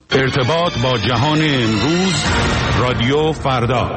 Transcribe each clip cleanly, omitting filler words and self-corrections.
ارتباط با جهان امروز، رادیو فردا.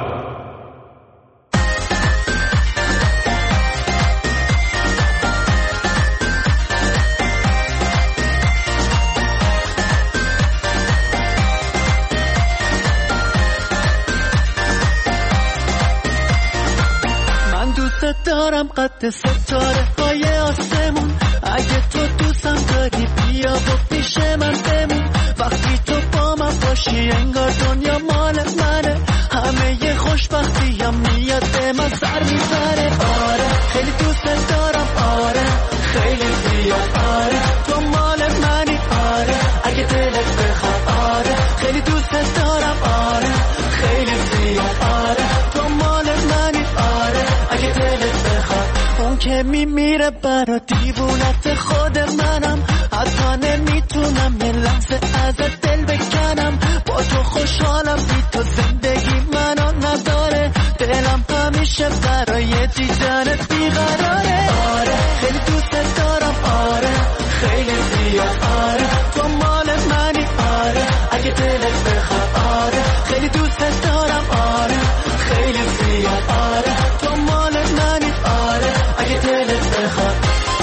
من دوست دارم قد ستاره های آسمون، اگه تو دوستم داری بیا و پیش من بمون. وقتی تو با من باشی انگار دنیا مال منه، همه ی خوشبختی هم میاد به من سر میزنه. آره خیلی دوست دارم، آره خیلی زیاد، آره تو مال منی، آره اگه دلت بخواد، آره خیلی دوست دارم، آره خیلی زیاد، آره تو مال منی، آره اگه دلت بخواد. اون که میمیره برا دیوونت خود منم، حتی نمیتونم یه لحظه ازت دل بکنم. با تو خوشحالم، بی تو زندگی منو نداره، دلم همیشه برای دیدنت بیقراره. آره خیلی دوست دارم، آره خیلی زیاد، آره تو مال منی، آره اگه دلت بخواد، آره خیلی دوست دارم، آره خیلی زیاد، آره تو مال منی، آره اگه دلت بخواد.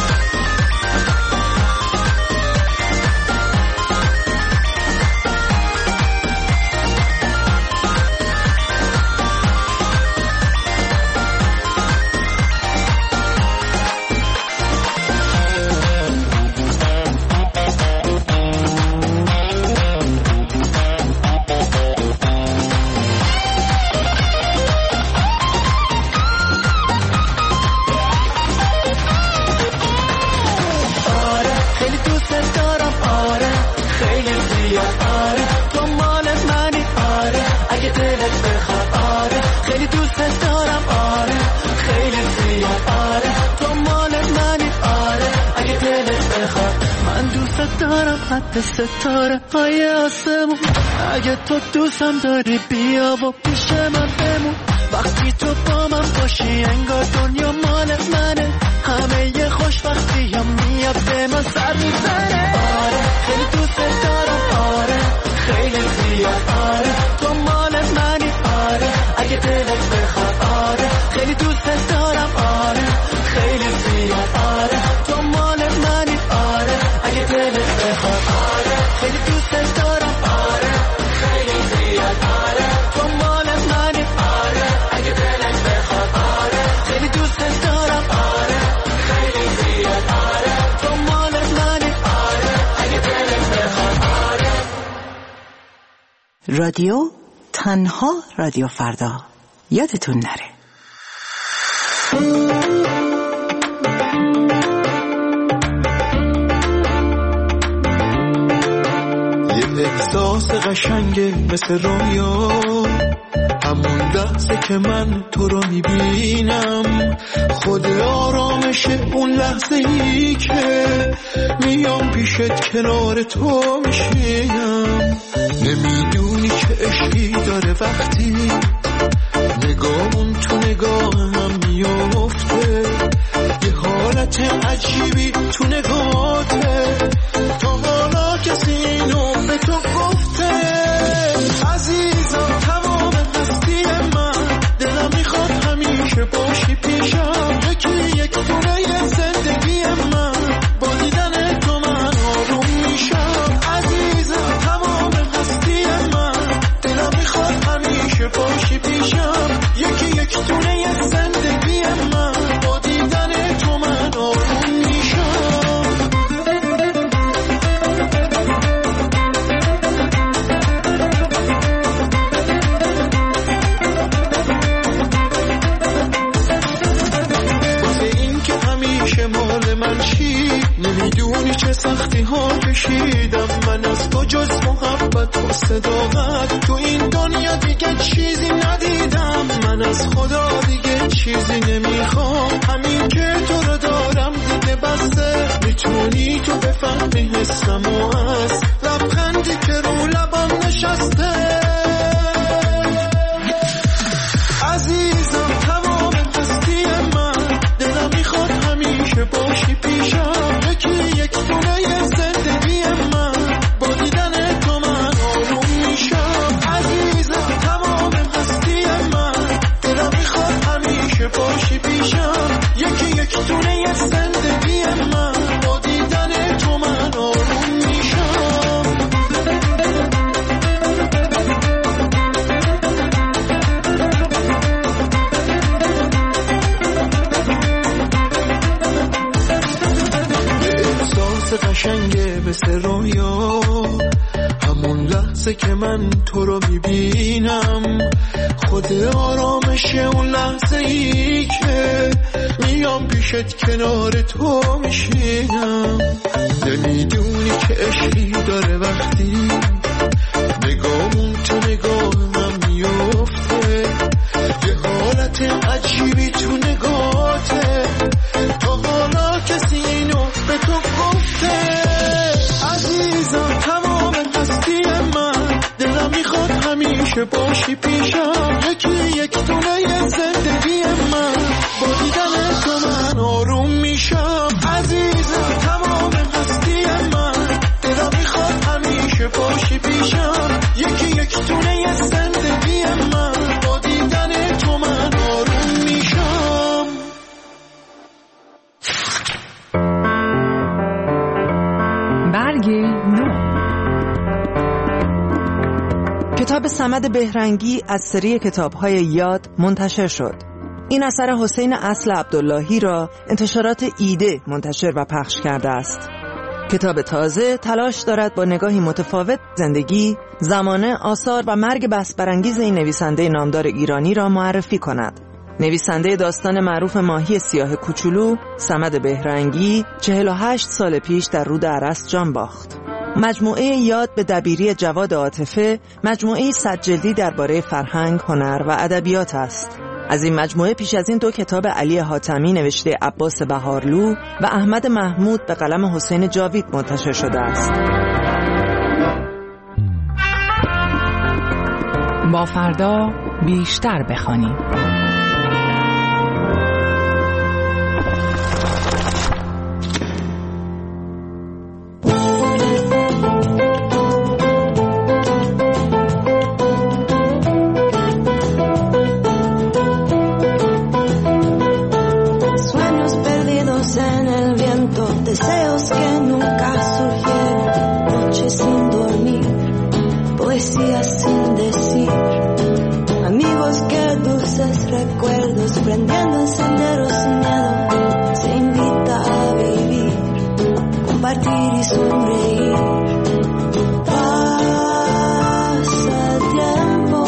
حتی ستاره های آسمون، اگه تو دوستم داری بیا و پیش من بمون. وقتی تو با من باشی انگار دنیا مال منه، همه ی خوشبختی هم میاد به من سر میزنه. آره خیلی دوست دارم، آره خیلی زیاد، آره تو مال منی، آره اگه دلت بخواد، آره خیلی دوست دارم، آره خیلی زیاد، آره تو مال منی، آره اگه دلت بخواد، آره خیلی دوست دارم، آره خیلی زیاد، آره تو مال منی، آره اگه دلت بخواد، آره خیلی دوست دارم، آره خیلی زیاد، آره تو مال منی، آره اگه دلت بخواد، آره. رادیو تنها رادیو فردا، یادتون نره. احساس قشنگه مثل رویا، همون لحظه که من تو رو میبینم، خود آرامشه اون لحظه ای که میام پیشت کنار تو میشینم. نمیدونی که عشقی داره وقتی نگاهون تو نگاه هم میافته، یه حالت عجیبی تو نگاهته، تا حالا کسی اینو به تو گفته. عزیزم تمام هستی من، دلم میخواد همیشه باشی پیشم، یکی یک دونه زندگی من، با دیدن تو من آروم میشم. عزیزم تمام هستی من، دلم میخواد همیشه باشی پیشم، یکی یک دونه زندگی من، با دیدن تو من آروم میشم. مال من چی نمیدونی چه سختی ها کشیدم من، از تو جز محبت و صداقت تو این دنیا دیگه چیزی ندیدم. من از خدا دیگه چیزی نمیخوام، همین که تو رو دارم دیگه بسته. میتونی تو بفهمی حسم و از لبخندی که رو لبم نشسته. عزیزم تمام هستی من، دلم میخواد همیشه باشی پیشم، یکی یک دونه زندگی من، با دیدن تو من همون لحظه که من تو رو میبینم خود آرامشه اون لحظه ای که میام پیشت کنار تو میشینم نمیدونی که عشقی داره وقتی نگاهمون تو نگاه من میفته یه حالت عجیبی تو نگاهته تا حالا کسی اینو به تو گفته عزیزم تمام هستی من دلم میخواد همیشه باشی پیشم یکی یک دونه زندگی من با دیدن تو من آروم میشم عزیزم تمام هستی من دلم میخواد همیشه باشی پیشم یکی یک دونه زندگی من با دیدن تو من آروم میشم برگ نو. کتاب صمد بهرنگی از سری کتاب‌های یاد منتشر شد. این اثر حسین اصل عبداللهی را انتشارات ایده منتشر و پخش کرده است. کتاب تازه تلاش دارد با نگاهی متفاوت زندگی، زمانه، آثار و مرگ بحث‌برانگیز این نویسنده نامدار ایرانی را معرفی کند. نویسنده داستان معروف ماهی سیاه کوچولو، صمد بهرنگی 48 سال پیش در رود ارس جان باخت. مجموعه یاد به دبیری جواد عاطفه مجموعه 100 جلدی درباره فرهنگ، هنر و ادبیات است. از این مجموعه پیش از این 2 کتاب علی حاتمی نوشته عباس بهارلو و احمد محمود به قلم حسین جاوید منتشر شده است. با فردا بیشتر بخوانیم. Deseos que nunca surgieron, noches sin dormir, poesías sin decir, amigos que dulces recuerdos, prendiendo encenderos sin miedo, se invita a vivir, compartir y sonreír. Pasa el tiempo,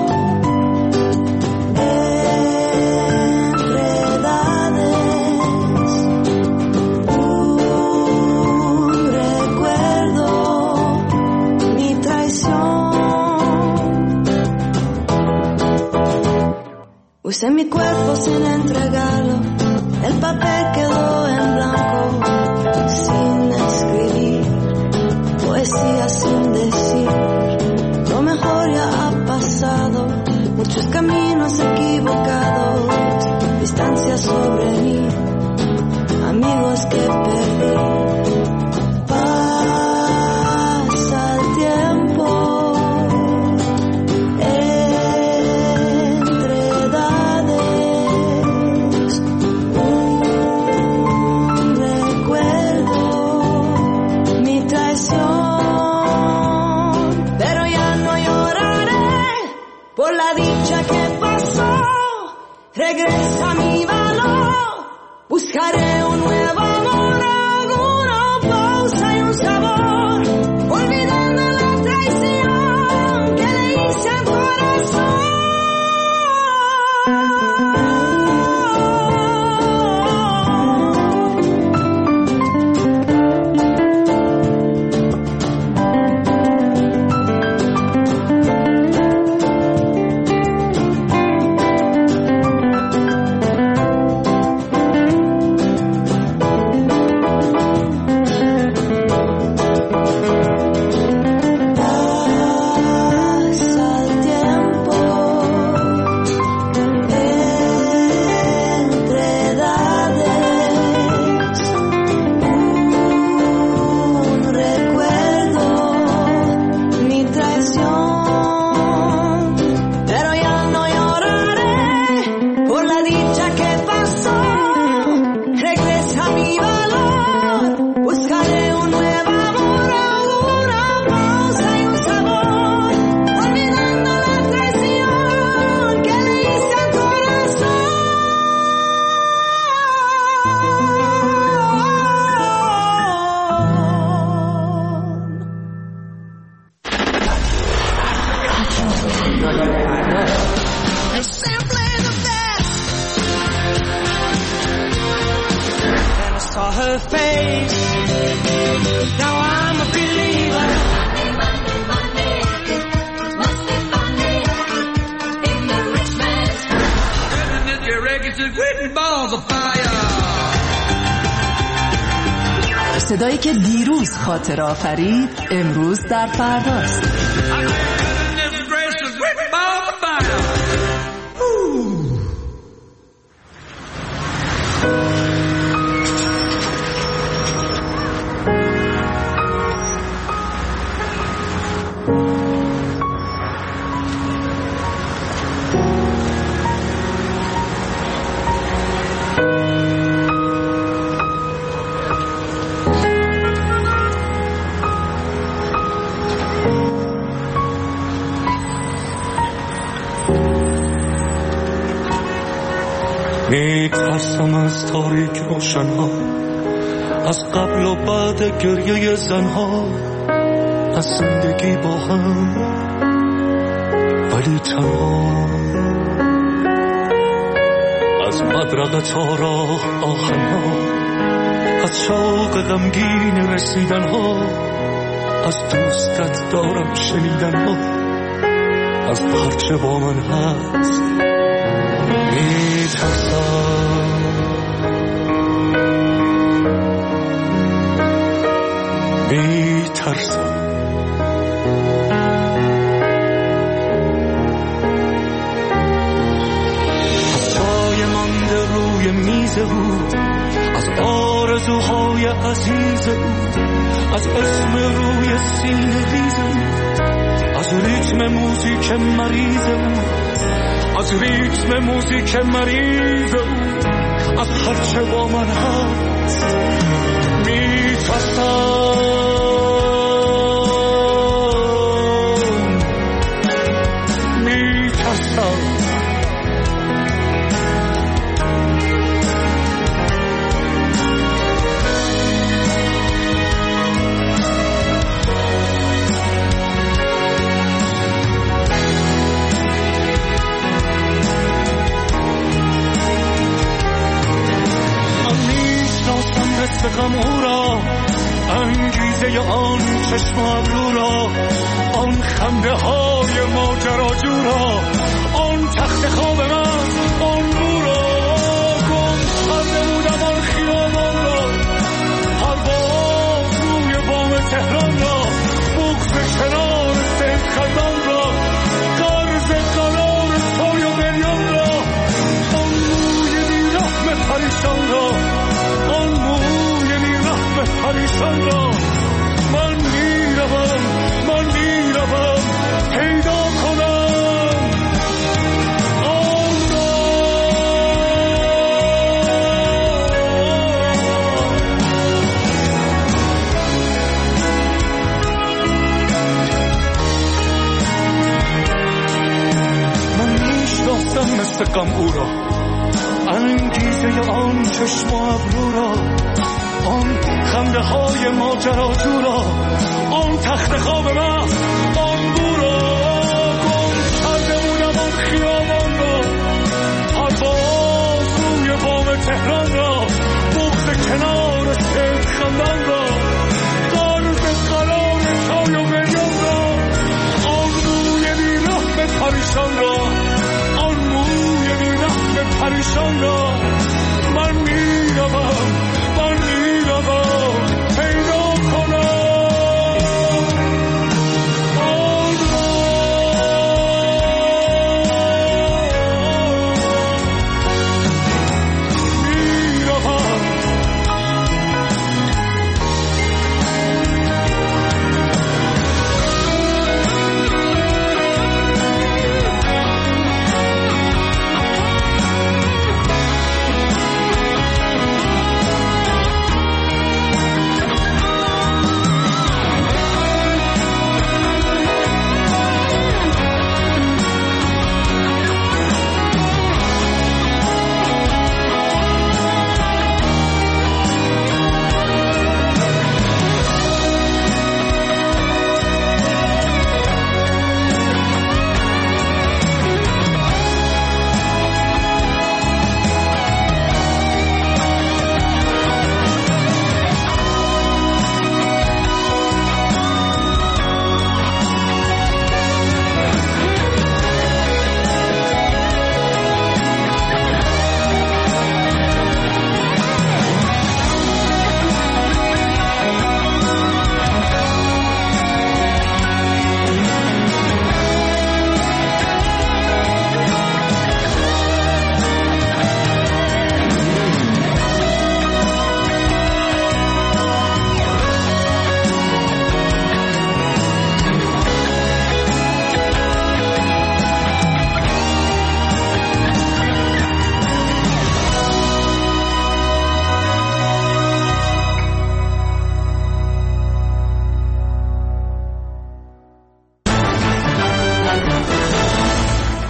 usé mi cuerpo sin entregarlo, el papel quedó en blanco, sin escribir, poesía sin decir, lo mejor ya ha pasado, muchos caminos equivocados, distancia sobre mí, amigos que perdí. Pasa el tiempo, por la dicha que pasó, regresa mi valor, buscaré un nuevo amor, alguna pausa y un sabor, olvidando la traición que le hice al corazón. her face. Now I'm a believer. Money, it must be funny in the rich man's world. And if your egg is written balls of fire. صدایی که دیروز خاطره آفرید امروز در فرداست. میترسم از تاریک روشنها، از قبل و بعد گریه زنها، از زندگی با هم ولی تنها، از مدرقه تا راه آهنها، از شوق غمگین رسیدنها، از دوستت دارم شنیدنها، از هرچه با من هست میترسم. از چای مانده روی میز او، از آرزوهای عزیز او، از اسم روی سینه ریز او، از ریتم موزیک مریض او، از ریتم موزیک مریض او، از هرچه با من هست میترسم. غم او را، انگیزه آن چشم و ابرو را، آن خنده های ماجراجو را، آن تخت خواب من، آن بو را، گم کرده بودم آن خیابان را، پرواز روی بام تهران را، بغض کنار سید خزان را، قرض قرار سوی و بریان را، آن موی بیرحم پریشان را، آن موی بیرحم پریشان را. من میروم پیدا کنم آن را. من میشناسم مثل غم او را، انگیزه آن چشم و ابرو را، آن خنده های ماجراجو را، آن تخت خواب من، آن بو را، گم کرده بودم آن خیابان را، پرواز روی بام تهران را، بغض کنار سید خندان را، قرض قرار چای و بریان را، آن موی بیرحم پریشان را، آن موی بیرحم پریشان را. من میروم پیدا کنم.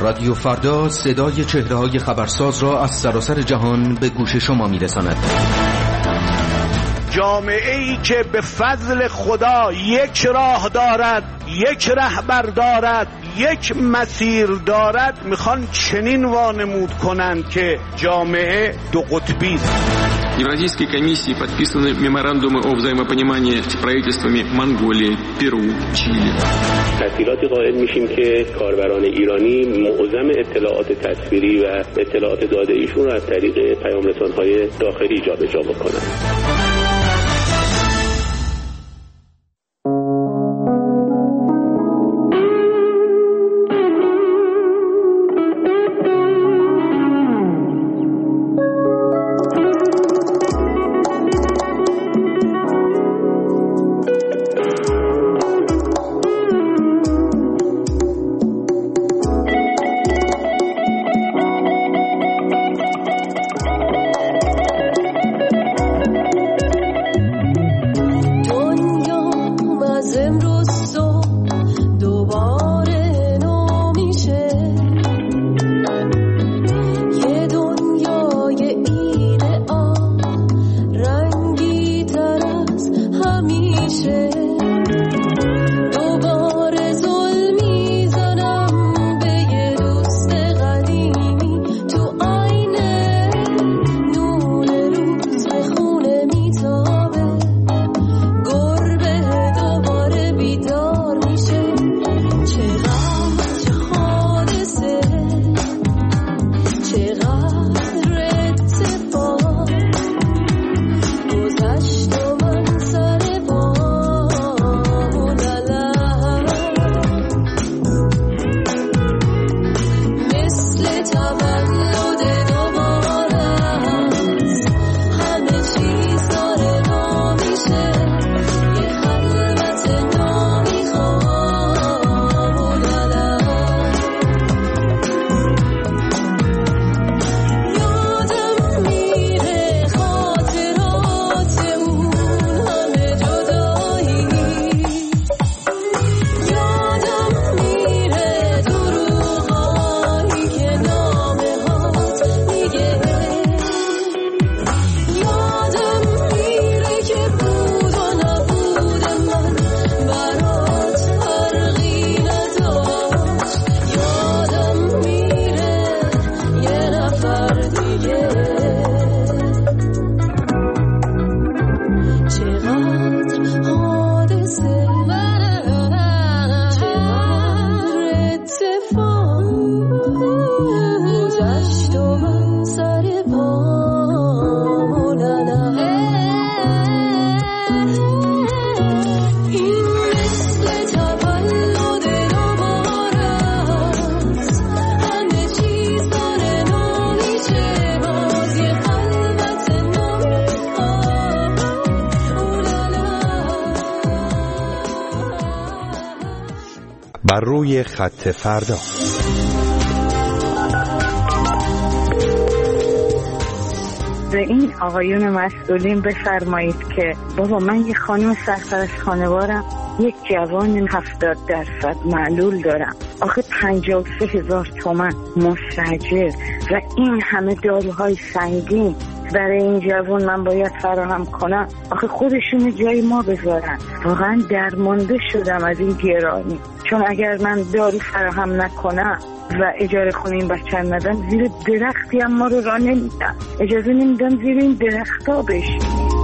رادیو فردا صدای چهره‌های خبرساز را از سراسر جهان به گوش شما می‌رساند. جامعه‌ای که به فضل خدا یک راه دارد، یک رهبر دارد، یک مسیر دارد، میخوان چنین وانمود کنند که جامعه دو قطبی است. Евразийской комиссии подписаны меморандумы о взаимопонимании с правительствами Монголии, Перу, Чили. تسهیلاتی قائل میشیم که کاربران ایرانی معظم اطلاعات تصویری و اطلاعات داده ایشون را از طریق پیام رسان‌های داخلی جابجا بکنند. بر روی خط فردا. به این آقایون مسئولین بفرمایید که بابا من یه خانم سرپرست خانوارم، یک جوان 70% معلول دارم، آخه 53,000 تومان مستاجر و این همه داروهای سنگین برای این جوان من باید فراهم کنم. آخه خودشون جای ما بذارن. واقعا درمانده شدم از این گرانی، چون اگر من دارو فراهم نکنم و اجاره خونه این بچه ندم، زیر درختی هم ما رو راه نمیدم، اجازه نمیدم زیر این درختا بشیم.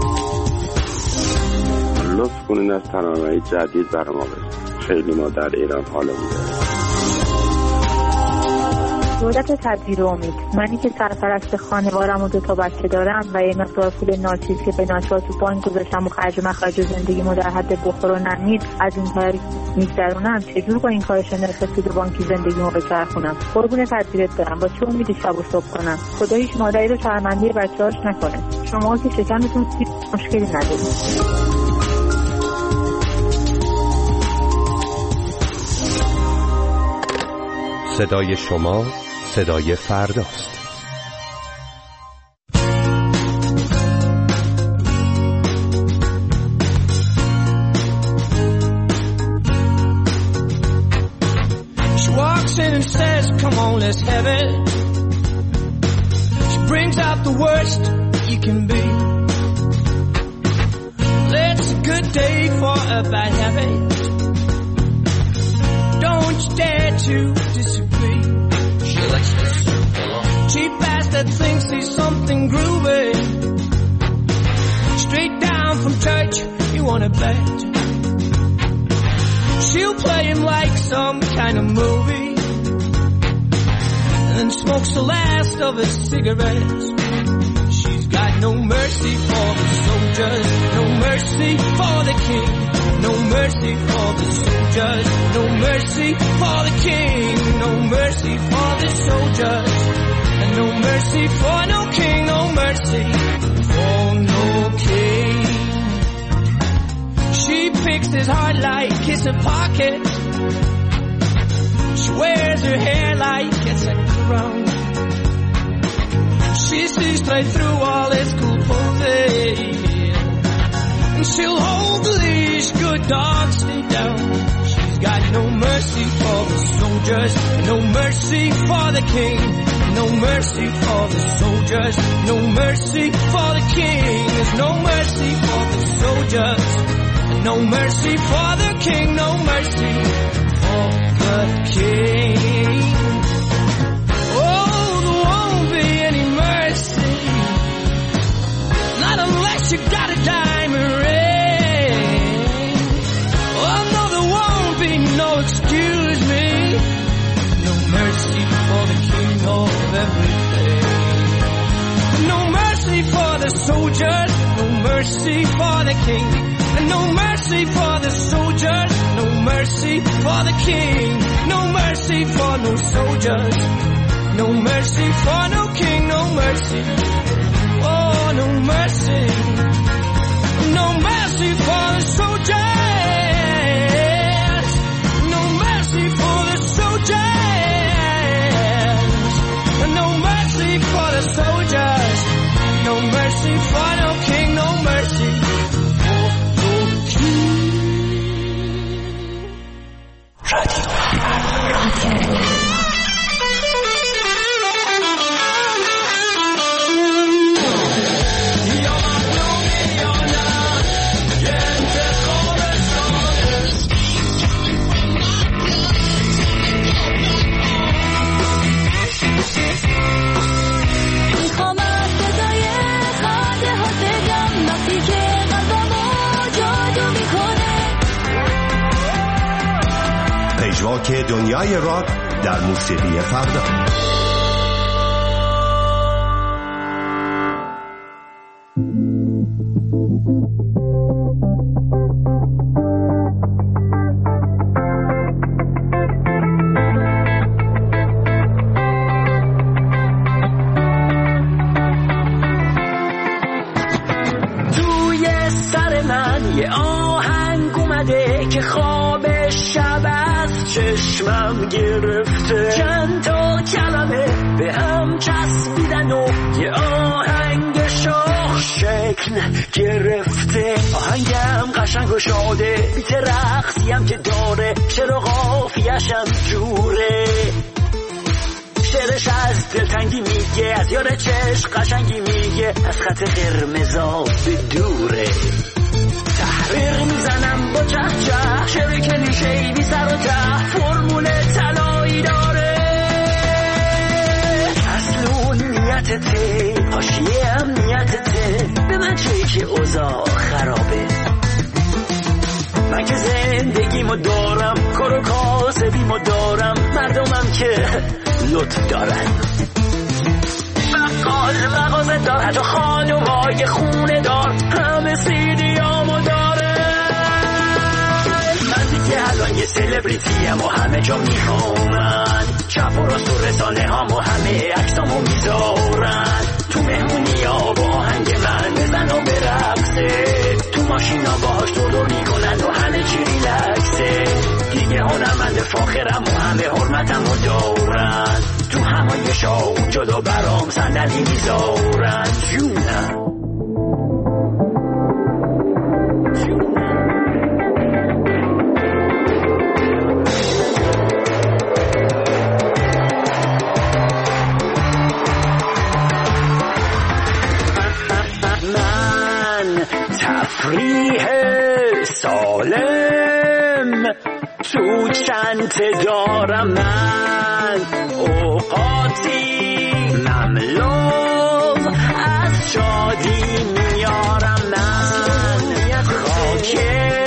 لطف کنین از تنوعی جدید برای ما بزنید. خیلی ما در ایران حالمون داریم. دولت تدبیر امید، منی که سرپرست خانوارم و 2 بچه دارم و یه مقدار پول ناچیز که به ناچار تو بانک گذاشتم و خرج مخرج زندگیمو در حد بخور و نمید از این کار میگذرونم، چجور با این کارش نرخ سود بانکی زندگیمو بچرخونم؟ قربون تدبیرت برم، با چه امیدی شب و صبح کنم؟ خدا هیچ مادری رو شرمنده بچه‌هاش نکنه. شما که شکمتون مشکلی ندارید. صدای شما صدای فرداست. She walks in and says, come on, let's have it. She brings out the worst you can be. It's a good day for a bad habit. Don't you dare to disagree. She likes this cheap ass that thinks he's something groovy. Straight down from church, you wanna bet. She'll play him like some kind of movie, and then smokes the last of his cigarettes. She's got no mercy for the soldiers, no mercy for the king, no mercy for the soldiers, no mercy for the king, no mercy for the soldiers, and no mercy for no king, no mercy for no king. She picks his heart like it's a pocket. She wears her hair like it's a crown. She sees straight through all his cool posing, and she'll hold the leash, good dogs stay down. She's got no mercy for the soldiers, no mercy for the king, no mercy for the soldiers, no mercy for the king. There's no mercy for the soldiers, no mercy for the king, no mercy for the king. Oh, there won't be any mercy, not unless you got a diamond ring. Oh no, there won't be no excuse me, no mercy for the king of everything. No mercy for the soldiers, no mercy for the king, and no mercy for the soldiers, no mercy for the king, no mercy for no soldiers, no mercy for no king, no mercy, oh no mercy, no mercy for the soldiers, no mercy for the soldiers, no mercy for the soldiers, no mercy for no king, no mercy. پژواک دنیای راک در موسیقی فردا. توی سر من یه آهنگ اومده که خواب شب از چشمم گرفته، چند تا کلمه به هم چسبیدن و یه آهنگ شاخ شکل گرفته. آهنگم قشنگ و شاده، بیت رقصیم که داره، شعر و قافیه‌شم جوره. شعرش از دلتنگی میگه، از یار چشم قشنگی میگه، از خط قرمزا به دوره. تحریر میزنم با چهچه، شعر کلیشه‌ای بی سر و ته، فرمول طلایی داره. اصل اون نیتته، حاشیه هم نیتته، به من چه که اوضاع خرابه. من که زندگیمو دارم، کار و کاسبیمو دارم، مردمم که لطف دارن. بقال مغازه دار، حتی خانومای خونه دار، همه سیدیامو داره. من دیگه الان یه سلبریتیم و همه جا میخوامن، چپ و راست و رسانه هم و همه عکسامو میذارن. تو مهمونی ها با آهنگ من بزن و برقصه، تو ماشینا باهاش دور میکنن و همه چی ریلکسه. دیگه هنرمند فاخرم و همه حرمتمو دارن، تو همایشا جدا برام صندلی میذارن. جونم بگو چند دارم من اوقاتی مملو از شادی میارم من خاک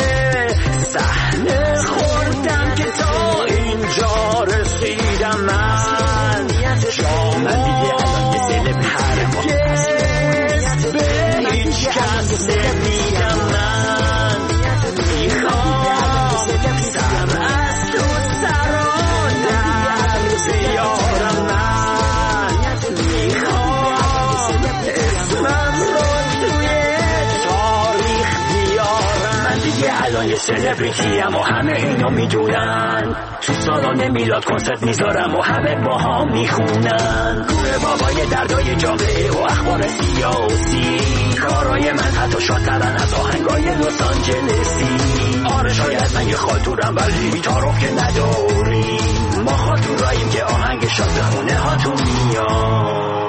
صحنه خوردم که تا اینجا رسیدم من من دیگه الان یه سلب هرگز به هیچ کس نمیگم من میخوام سر از تو سر و در بیارم من میخوام اسمم رو توی تاریخ بیارم من دیگه الان یه سلبریتیم و همه اینو میدونن تو سالن میلاد کنسرت میذارم و همه با هم میخونن گوره بابای دردای جامعه و اخبار سیاسی کارای من حتی شادترن از آهنگای لس آنجلسی آره شاید من یه خاطورم ولی تعارف که نداریم ما خاطوراییم که آهنگ شادمونه هاتون میاد